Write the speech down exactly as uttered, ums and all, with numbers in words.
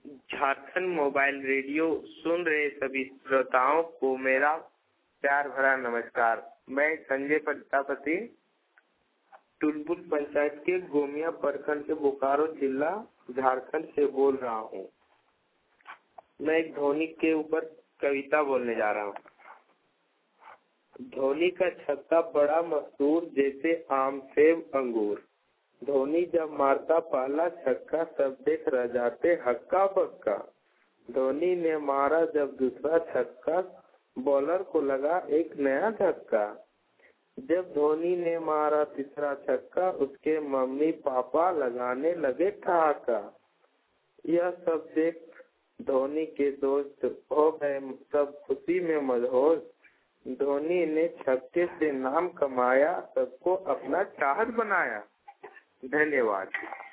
Jharkhand mobile radio सुन रहे सभी श्रोताओं को मेरा प्यार भरा नमस्कार। मैं संजय प्रजापति टुलबुल पंचायत के गोमिया प्रखंड के बोकारो जिला झारखंड से बोल रहा हूँ। मैं एक धोनी के ऊपर कविता बोलने जा रहा हूँ। धोनी का छक्का बड़ा मशहूर जैसे आम सेब अंगूर। धोनी जब मारता पहला छक्का सब देख रह जाते हक्का बक्का। धोनी ने मारा जब दूसरा छक्का बॉलर को लगा एक नया धक्का। जब धोनी ने मारा तीसरा छक्का उसके मम्मी पापा लगाने लगे ठहाका। यह सब देख धोनी के दोस्त हो गए सब खुशी में मदहोश। धोनी ने छक्के से नाम कमाया सबको अपना चाहत बनाया। धन्यवाद।